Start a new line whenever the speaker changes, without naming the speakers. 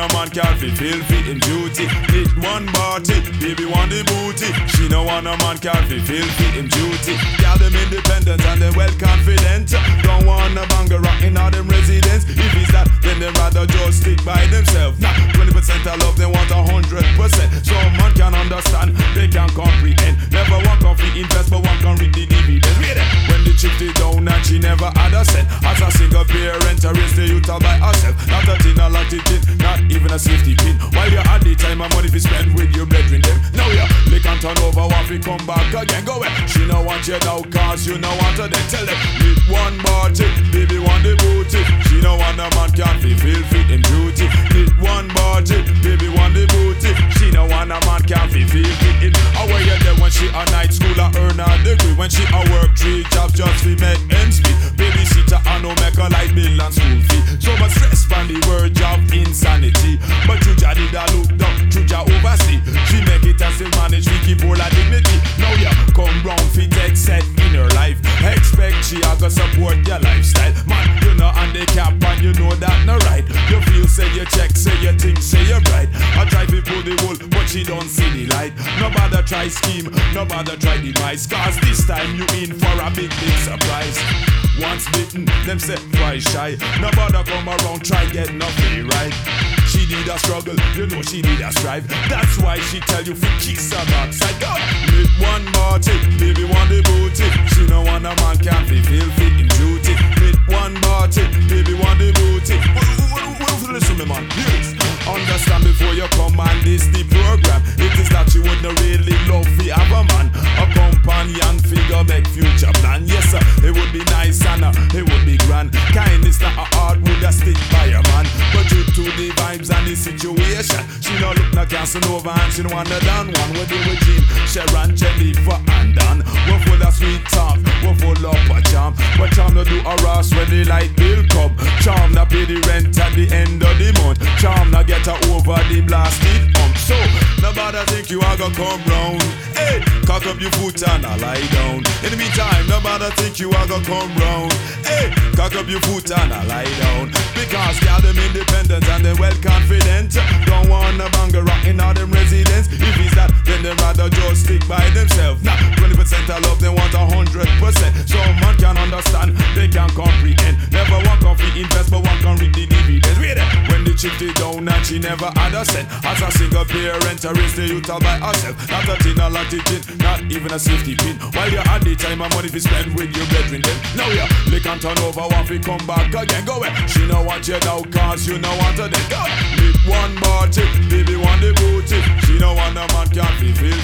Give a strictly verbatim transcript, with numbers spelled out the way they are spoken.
man can't fulfill fit him duty. Hit one body, baby want the booty. She no want a man can't fulfill fit him duty. Girl them independent and they well confident. Don't want a banger rocking all them residents. If it's that, then they rather just stick by themselves. Nah, twenty percent of love, they want a hundred percent. So man can understand, they can comprehend. Never one can free invest, but one can read the dividends. Read it. When the chick did down and she never had a cent. As a single parent, to raise the youth all by herself. Not a tin, a lot of tin, not even a safety pin. While you had the time and money to spend with your brethren them. Now you lick and turn over, want to come back again. Go away. She no want you now, cause you no want her then. Tell them, meet one more chick, baby want the booty. She no want a man can't fulfill fit him duty. Meet one more chick, baby want the booty. She no want a man can't fulfill fit him. How are you there when she a night school or earn a degree? When she a work three jobs just to make ends meet. Babysitter I no make her like bill and school fee. So much stress from the word of insanity. But Juja did a look down, Juja oversee. She make it and still manage to keep all her dignity. Now you come round fi take set in her life. Expect she a go support your lifestyle. Man, you know handicap and you know that no right. You feel say you check, say you think, say you're right. I try to pull the wool, but she don't see the light. No bother try scheme, no bother try device. Cause this time you in for a big, big surprise. Once bitten, them say twice shy. No bother come around, try get nothing right. She need a struggle, you know she need a strive. That's why she tell you fi kiss her backside. Go meet one more chick, baby want the booty. She no want a man can't fulfill fit in duty. Meet one more chick, baby want the booty. Listen me man, lyrics. Understand before you come and this the program. It is that you wouldn't really love fi have a man, a companion figure make future plan. Yes sir, it would be nice and uh, it would be grand. Kindness not a heart would a stick by a man. But due to the vibes and the situation, she no look no Casanova and she no want the down one. We do with Jean, Sharon, Jennifer and Dan. We're full of sweet talk, we're full of a charm. But charm no do a Ross when the light bill come. Charm no pay the rent at the end of the month. Charm no get her over the blasted ump. So nobody think you are gonna come round. Hey, cock up your foot and I lie down. In the meantime, nobody think you are gonna come round. Hey, cock up your foot and I lie down. Because girl them independent and they well confident. Don't want a banger rocking all them residents. If it's that, then they rather just stick by themselves. Nah, twenty percent of love, they want a hundred percent. So man can understand, they can comprehend. Never one can free invest, but one can read the dividends. Wait there, when the chick did down and she never had a cent. As a single parent, to raise the youth all by herself. Not a tin, a lot of tin, not even a safety pin. While you had the time and money to spend with your brethren then. Now you lick and turn over, want to come back again. Go away, she no want you now, cause you no want her then. Go away, meet one more chick, baby want the booty. She no want a man can't fulfill